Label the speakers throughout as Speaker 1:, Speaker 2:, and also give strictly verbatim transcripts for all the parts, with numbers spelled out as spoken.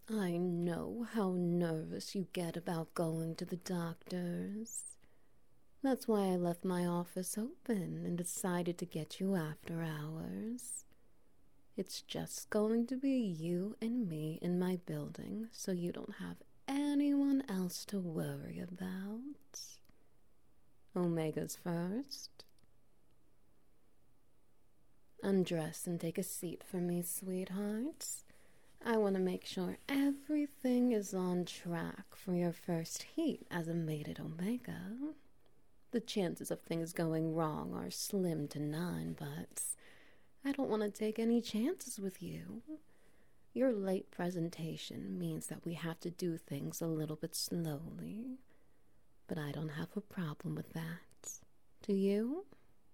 Speaker 1: I know how nervous you get about going to the doctors. That's why I left my office open and decided to get you after hours. It's just going to be you and me in my building, so you don't have anyone else to worry about. Omega's first. Undress and take a seat for me, sweetheart. I want to make sure everything is on track for your first heat as a mate at Omega. The chances of things going wrong are slim to none, but I don't want to take any chances with you. Your late presentation means that we have to do things a little bit slowly, but I don't have a problem with that. Do you?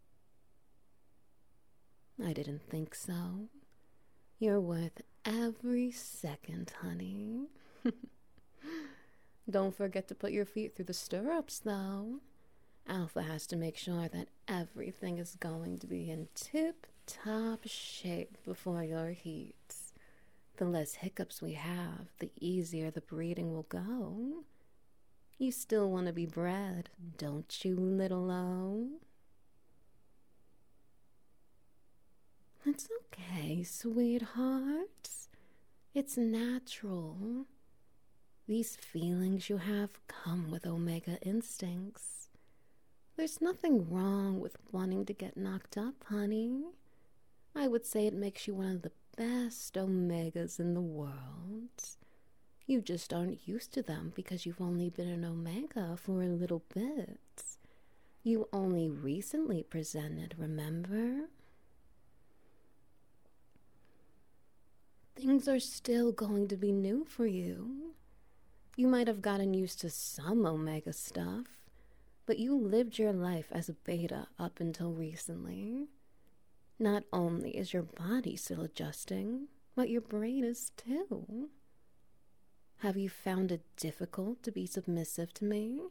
Speaker 1: I didn't think so. You're worth every second, honey. Don't forget to put your feet through the stirrups, though. Alpha has to make sure that everything is going to be in tip-top shape before your heat. The less hiccups we have, the easier the breeding will go. You still want to be bred, don't you, little O? It's okay, sweetheart. It's natural. These feelings you have come with Omega instincts. There's nothing wrong with wanting to get knocked up, honey. I would say it makes you one of the best Omegas in the world. You just aren't used to them because you've only been an Omega for a little bit. You only recently presented, remember? Things are still going to be new for you. You might have gotten used to some Omega stuff, but you lived your life as a beta up until recently. Not only is your body still adjusting, but your brain is too. Have you found it difficult to be submissive to me?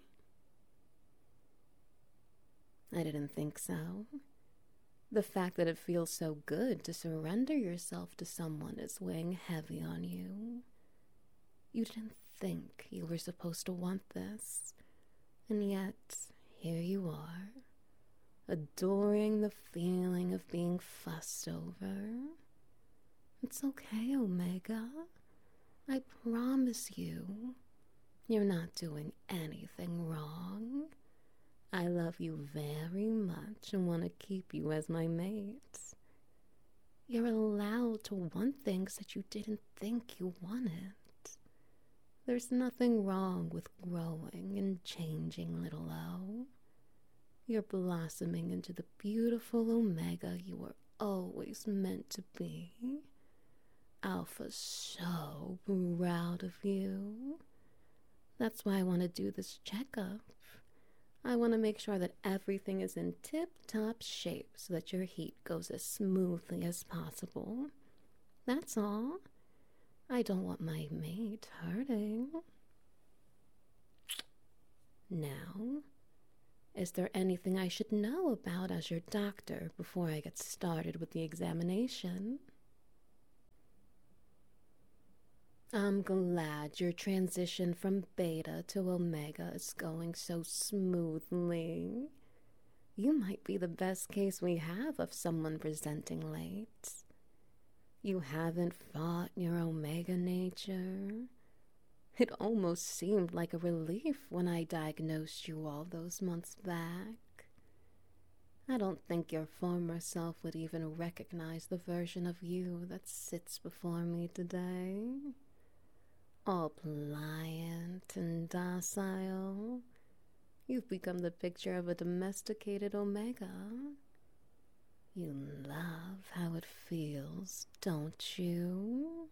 Speaker 1: I didn't think so. The fact that it feels so good to surrender yourself to someone is weighing heavy on you. You didn't think you were supposed to want this, and yet here you are, adoring the feeling of being fussed over. It's okay, Omega. I promise you, you're not doing anything wrong. I love you very much and want to keep you as my mate. You're allowed to want things that you didn't think you wanted. There's nothing wrong with growing and changing, little O. You're blossoming into the beautiful Omega you were always meant to be. Alpha's so proud of you. That's why I want to do this checkup. I want to make sure that everything is in tip-top shape so that your heat goes as smoothly as possible. That's all. I don't want my mate hurting. Now, is there anything I should know about as your doctor before I get started with the examination? I'm glad your transition from Beta to Omega is going so smoothly. You might be the best case we have of someone presenting late. You haven't fought your Omega nature. It almost seemed like a relief when I diagnosed you all those months back. I don't think your former self would even recognize the version of you that sits before me today. All pliant and docile. You've become the picture of a domesticated Omega. You love how it feels, don't you?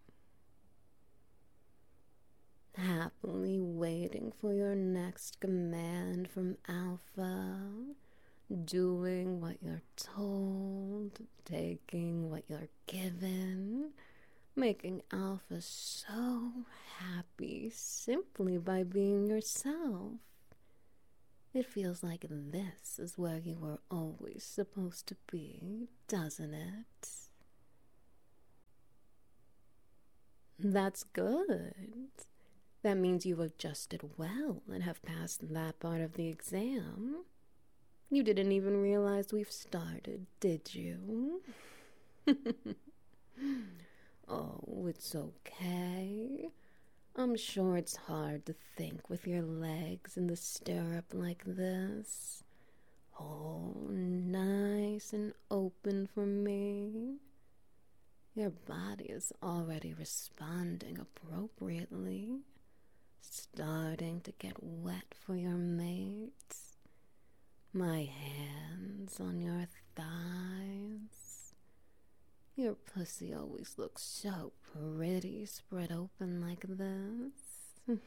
Speaker 1: Happily waiting for your next command from Alpha, doing what you're told, taking what you're given, making Alpha so happy simply by being yourself. It feels like this is where you were always supposed to be, doesn't it? That's good. That means you've adjusted well and have passed that part of the exam. You didn't even realize we've started, did you? Oh, it's okay. I'm sure it's hard to think with your legs in the stirrup like this. Oh, nice and open for me. Your body is already responding appropriately, starting to get wet for your mates. My hands on your thighs. Your pussy always looks so pretty spread open like this.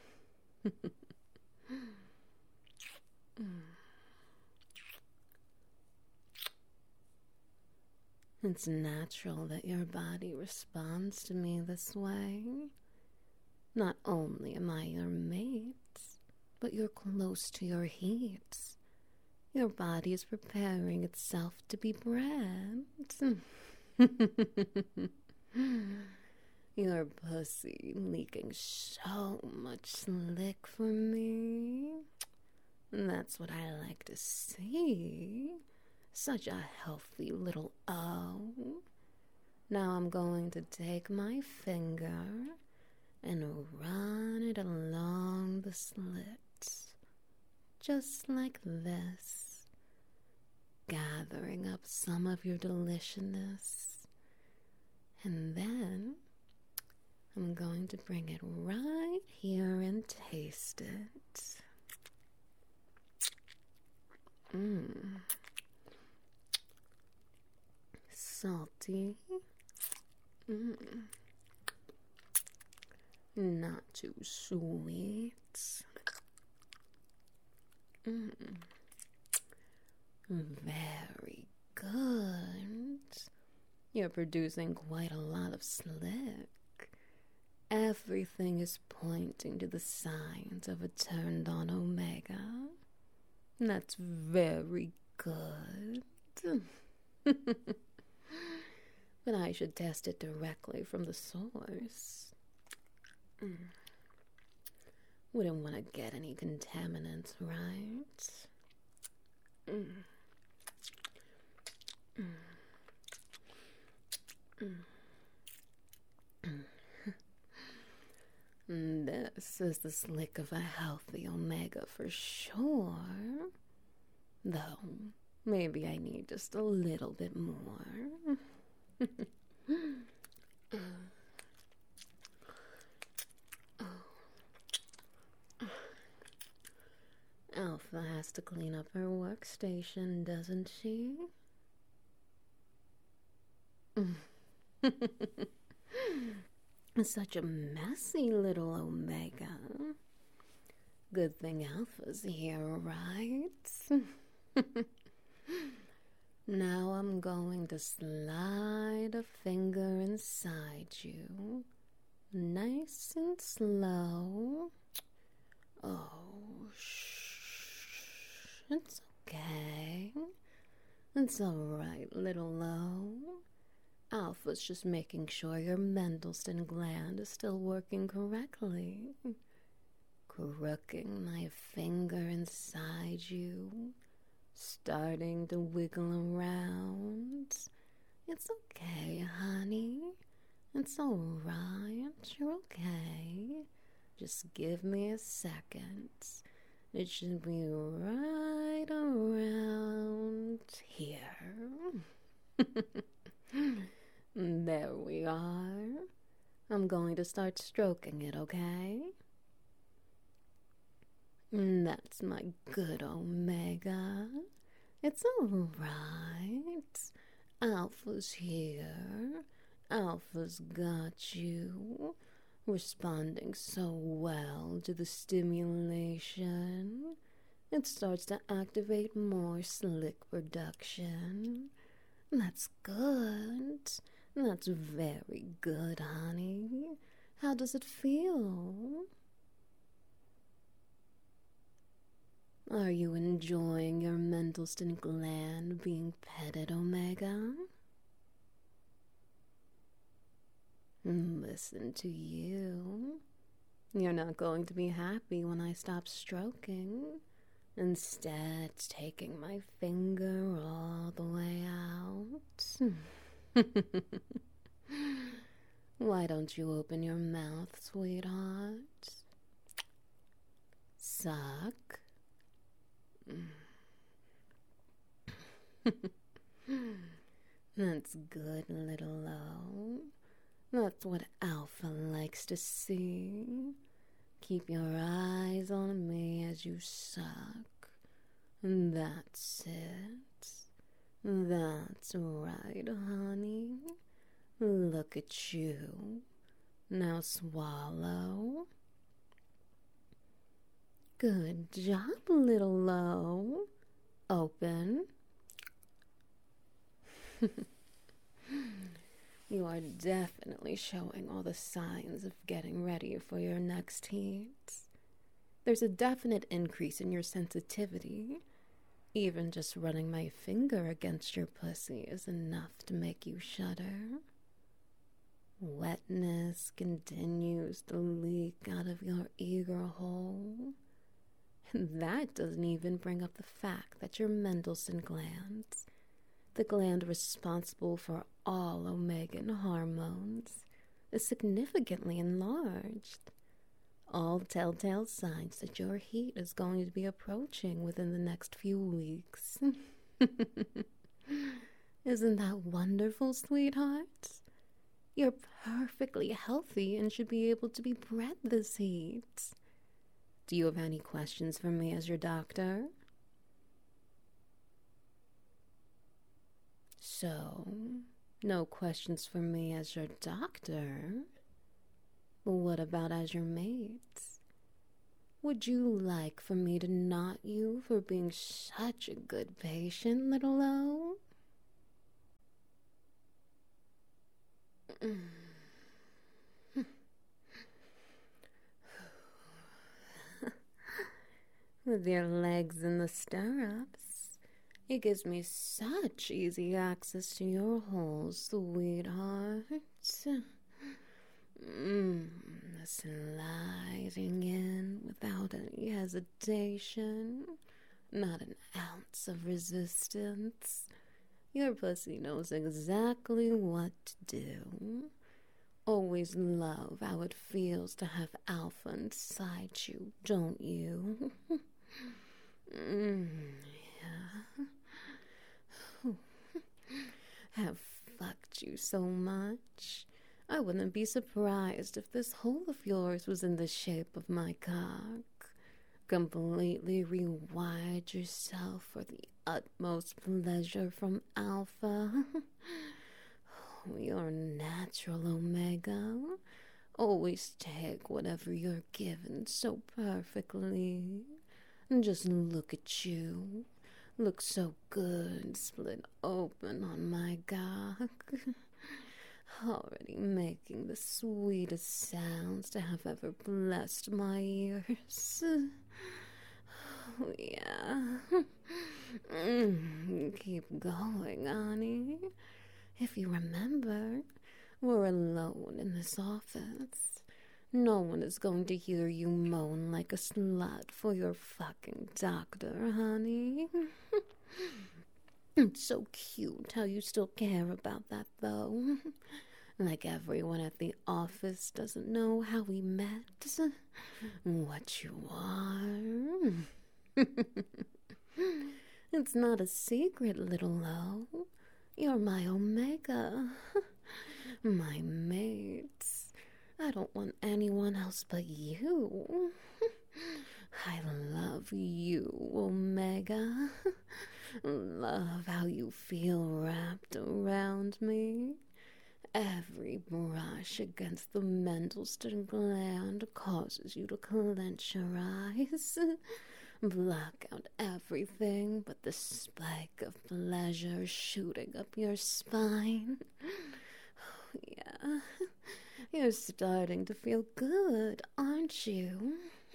Speaker 1: It's natural that your body responds to me this way. Not only am I your mate, but you're close to your heat. Your body is preparing itself to be bred. Your pussy leaking so much slick for me. That's what I like to see. Such a healthy little O. Now I'm going to take my finger and run it along the slit, just like this, gathering up some of your deliciousness. And then I'm going to bring it right here and taste it. Mmm. Salty. Mm. Not too sweet. Mm. Very good. You're producing quite a lot of slick. Everything is pointing to the signs of a turned on omega. That's very good. But I should test it directly from the source. Mm. Wouldn't want to get any contaminants, right? Mm. Mm. Mm. Mm. This is the slick of a healthy omega for sure. Though, maybe I need just a little bit more. Alpha has to clean up her workstation, doesn't she? Such a messy little omega. Good thing Alpha's here, right? Now I'm going to slide a finger inside you, nice and slow. Oh, shh, it's okay. It's alright, little O. Alpha's just making sure your Mendelssohn gland is still working correctly. Crooking my finger inside you, starting to wiggle around. It's okay, honey. It's alright. You're okay. Just give me a second. It should be right around here. There we are. I'm going to start stroking it, okay? That's my good omega. It's all right. Alpha's here. Alpha's got you. Responding so well to the stimulation. It starts to activate more slick production. That's good. That's very good, honey. How does it feel? Are you enjoying your Mendelssohn gland being petted, Omega? But listen to you. You're not going to be happy when I stop stroking. Instead, taking my finger all the way out. Why don't you open your mouth, sweetheart? Suck. That's good, little Lo. That's what Alpha likes to see. Keep your eyes on me as you suck. That's it. That's right, honey. Look at you. Now swallow. Good job, little Lo. Open. You are definitely showing all the signs of getting ready for your next heat. There's a definite increase in your sensitivity. Even just running my finger against your pussy is enough to make you shudder. Wetness continues to leak out of your eager hole. And that doesn't even bring up the fact that your Mendelssohn glands, the gland responsible for all Omegan hormones, is significantly enlarged. All telltale signs that your heat is going to be approaching within the next few weeks. Isn't that wonderful, sweetheart? You're perfectly healthy and should be able to be bred this heat. Do you have any questions for me as your doctor? So, no questions for me as your doctor. But what about as your mate? Would you like for me to knot you for being such a good patient, little Lo? With your legs in the stirrups, it gives me such easy access to your holes, sweetheart. Mm, sliding in without any hesitation, not an ounce of resistance. Your pussy knows exactly what to do. Always love how it feels to have Alpha inside you, don't you? mm, yeah. Have fucked you so much. I wouldn't be surprised if this hole of yours was in the shape of my cock. Completely rewired yourself for the utmost pleasure from Alpha. You're natural, Omega. Always take whatever you're given so perfectly. Just look at you. Look so good, split open on my cock. Already making the sweetest sounds to have ever blessed my ears. Oh, yeah. Mm, keep going, honey. If you remember, we're alone in this office. No one is going to hear you moan like a slut for your fucking doctor, honey. It's so cute how you still care about that, though. Like everyone at the office doesn't know how we met, what you are. It's not a secret, little Lo. You're my Omega, my mates. I don't want anyone else but you. I love you, Omega. Love how you feel wrapped around me. Every brush against the Mendelssohn gland causes you to clench your eyes, block out everything but the spike of pleasure shooting up your spine. Oh, yeah, you're starting to feel good, aren't you?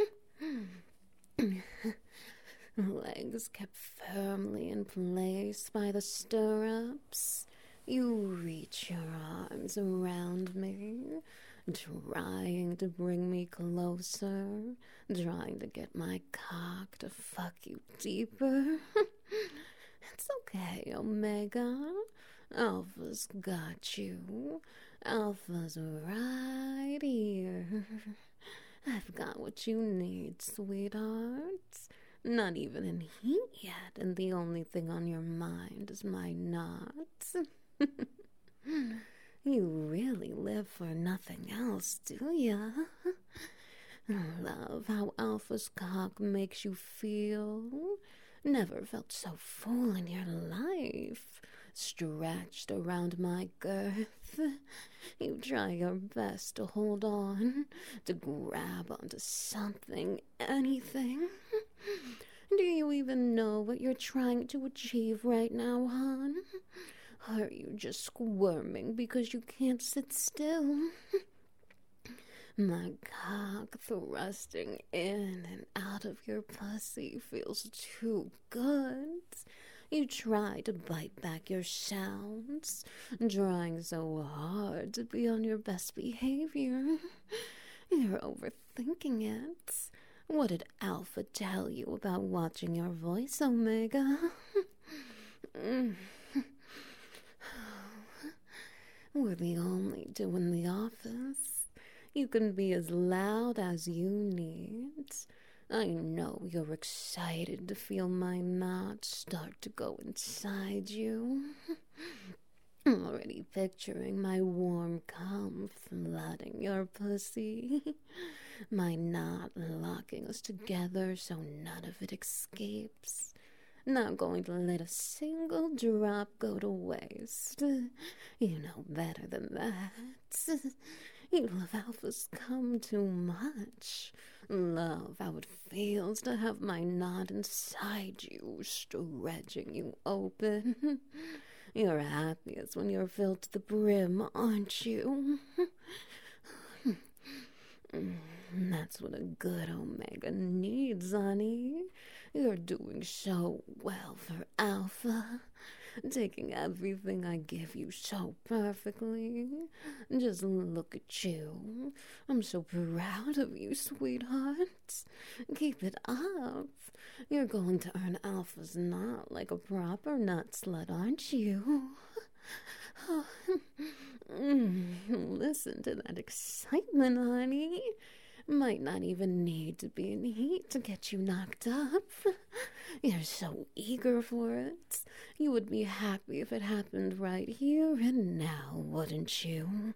Speaker 1: Legs kept firmly in place by the stirrups. You reach your arms around me, trying to bring me closer, trying to get my cock to fuck you deeper. It's okay, Omega. Alpha's got you. Alpha's right here. I've got what you need, sweetheart. Not even in heat yet, and the only thing on your mind is my knots. You really live for nothing else, do ya? Love how Alpha's cock makes you feel. Never felt so full in your life. Stretched around my girth. You try your best to hold on, to grab onto something, anything. Do you even know what you're trying to achieve right now, hon? Are you just squirming because you can't sit still? My cock thrusting in and out of your pussy feels too good. You try to bite back your sounds, trying so hard to be on your best behavior. You're overthinking it. What did Alpha tell you about watching your voice, Omega? We're the only two in the office. You can be as loud as you need. I know you're excited to feel my knot start to go inside you. I'm already picturing my warm cum flooding your pussy. My knot locking us together so none of it escapes. Not going to let a single drop go to waste. You know better than that. You love Alpha's cum too much. Love how it feels to have my knot inside you, stretching you open. You're happiest when you're filled to the brim, aren't you? That's what a good Omega needs, honey. You're doing so well for Alpha, taking everything I give you so perfectly. Just look at you. I'm so proud of you, sweetheart. Keep it up. You're going to earn Alpha's knot like a proper nut slut, aren't you? Listen to that excitement, honey. Might not even need to be in heat to get you knocked up. You're so eager for it. You would be happy if it happened right here and now, wouldn't you?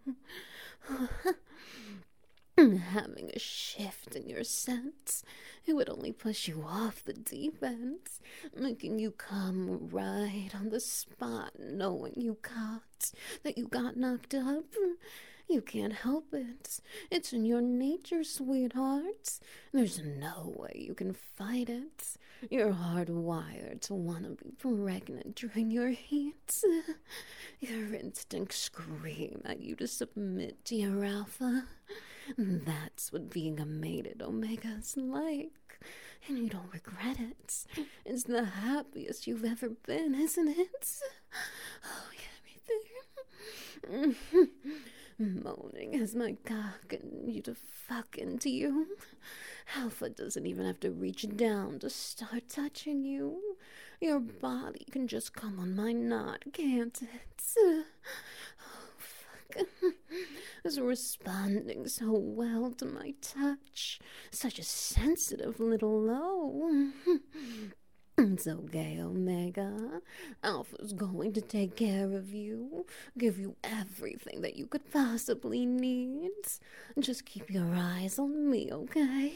Speaker 1: Having a shift in your sense, it would only push you off the deep end, making you come right on the spot, knowing you caught, that you got knocked up. You can't help it. It's in your nature, sweetheart. There's no way you can fight it. You're hardwired to want to be pregnant during your heat. Your instincts scream at you to submit to your Alpha. That's what being a mated Omega's like. And you don't regret it. It's the happiest you've ever been, isn't it? Oh, yeah, right there. Moaning as my cock and you to fuck into you. Alpha doesn't even have to reach down to start touching you. Your body can just come on my knot, can't it? Oh, fuck. It's responding so well to my touch. Such a sensitive little low. It's okay, Omega. Alpha's going to take care of you, give you everything that you could possibly need. Just keep your eyes on me, okay?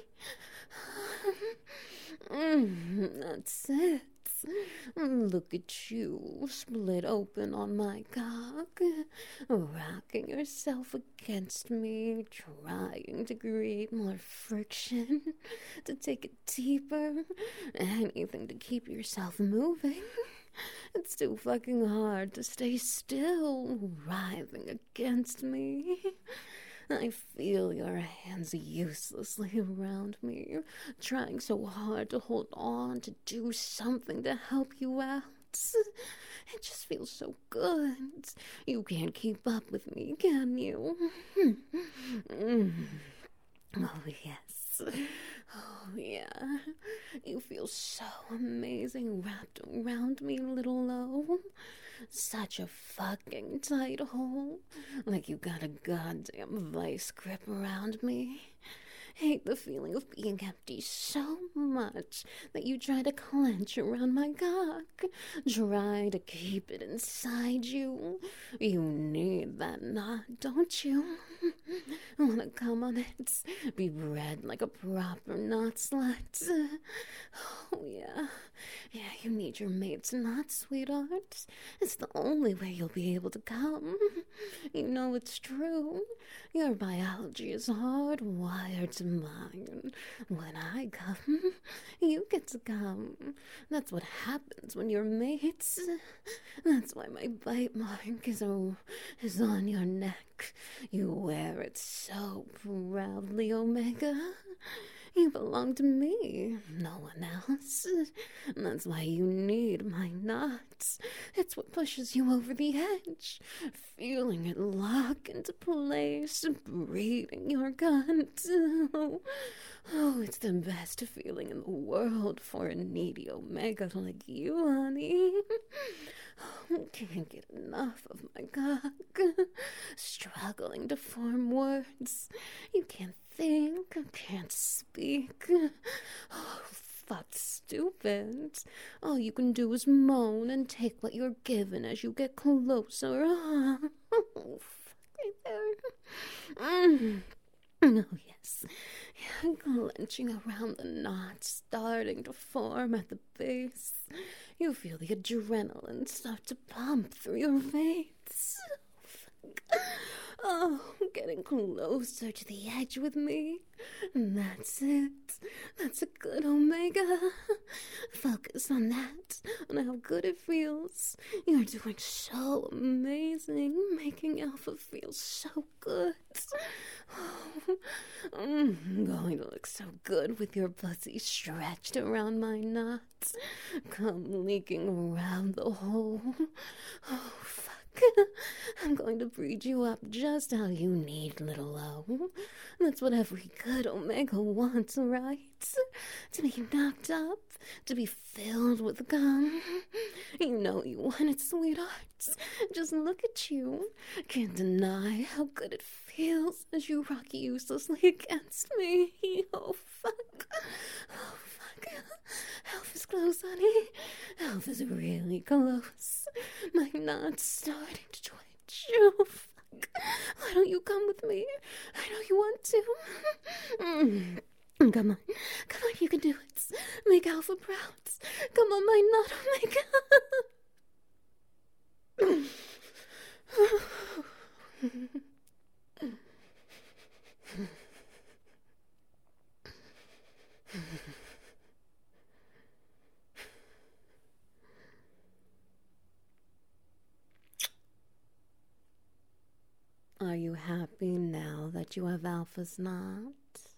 Speaker 1: mm, that's it. Look at you, split open on my cock, rocking yourself against me, trying to create more friction, to take it deeper, anything to keep yourself moving. It's too fucking hard to stay still, writhing against me. I feel your hands uselessly around me, trying so hard to hold on, to do something to help you out. It just feels so good. You can't keep up with me, can you? Oh, yes. Oh, yeah. You feel so amazing wrapped around me, little Lo. Such a fucking tight hole. Like you got a goddamn vice grip around me. Hate the feeling of being empty so much that you try to clench around my cock. Try to keep it inside you. You need that knot, don't you? Wanna come on it? Be bred like a proper knot slut. Oh, yeah. Yeah, you need your mate's knot, sweetheart. It's the only way you'll be able to come. You know it's true. Your biology is hardwired to mine. When I come, you get to come. That's what happens when you're mates. That's why my bite mark is, a, is on your neck. You wear it so proudly, Omega. You belong to me, no one else. That's why you need my nuts. It's what pushes you over the edge. Feeling it lock into place, breathing your guts. Oh, oh, it's the best feeling in the world for a needy Omega like you, honey. Can't get enough of my cock. Struggling to form words. You can't think, can't speak. Oh, fuck, stupid. All you can do is moan and take what you're given as you get closer. Oh, fuck right there. Mm. Oh, yes. Yeah, clenching around the knot, starting to form at the base. You feel the adrenaline start to pump through your veins. Oh, getting closer to the edge with me. That's it. That's a good Omega. Focus on that, on how good it feels. You're doing so amazing, making Alpha feel so good. Oh, I'm going to look so good with your pussy stretched around my nuts. Come leaking around the hole. Oh, fuck. I'm going to breed you up just how you need, little Lo. That's what every good Omega wants, right? To be knocked up, to be filled with gum. You know you want it, sweetheart. Just look at you. Can't deny how good it feels as you rock uselessly against me. Oh, fuck. Oh, fuck. Elf is close, honey. Elf is really close. My knot's starting to twitch. Oh, fuck. Why don't you come with me? I know you want to. Mm. Come on. Come on, you can do it. Make Alpha proud. Come on, my knot, Omega. Are you happy now that you have Alpha's knot?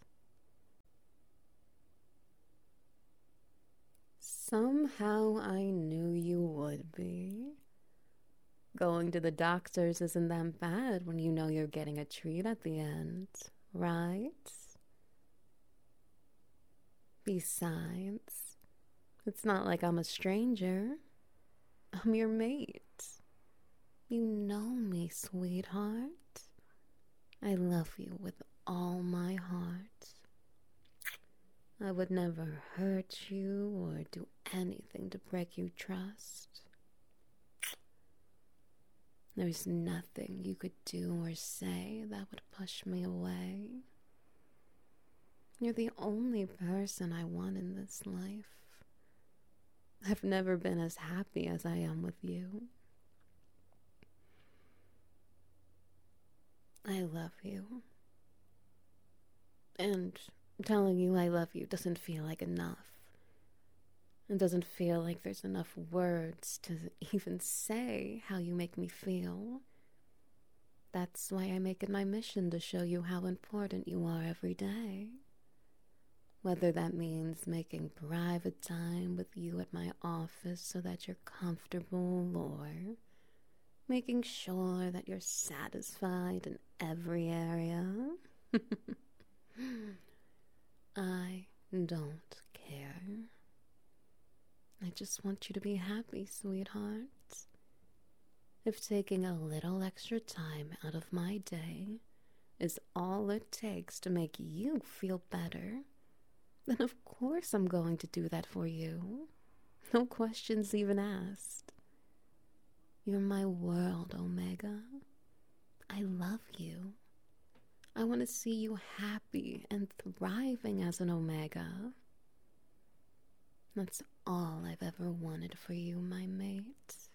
Speaker 1: Somehow I knew you would be. Going to the doctors isn't that bad when you know you're getting a treat at the end, right? Besides, it's not like I'm a stranger. I'm your mate. You know me, sweetheart. I love you with all my heart. I would never hurt you or do anything to break your trust. There's nothing you could do or say that would push me away. You're the only person I want in this life. I've never been as happy as I am with you. I love you. And telling you I love you doesn't feel like enough. It doesn't feel like there's enough words to even say how you make me feel. That's why I make it my mission to show you how important you are every day. Whether that means making private time with you at my office so that you're comfortable, or making sure that you're satisfied in every area. I don't care. I just want you to be happy, sweetheart. If taking a little extra time out of my day is all it takes to make you feel better, then of course I'm going to do that for you. No questions even asked. You're my world, Omega. I love you. I want to see you happy and thriving as an Omega. That's all I've ever wanted for you, my mate.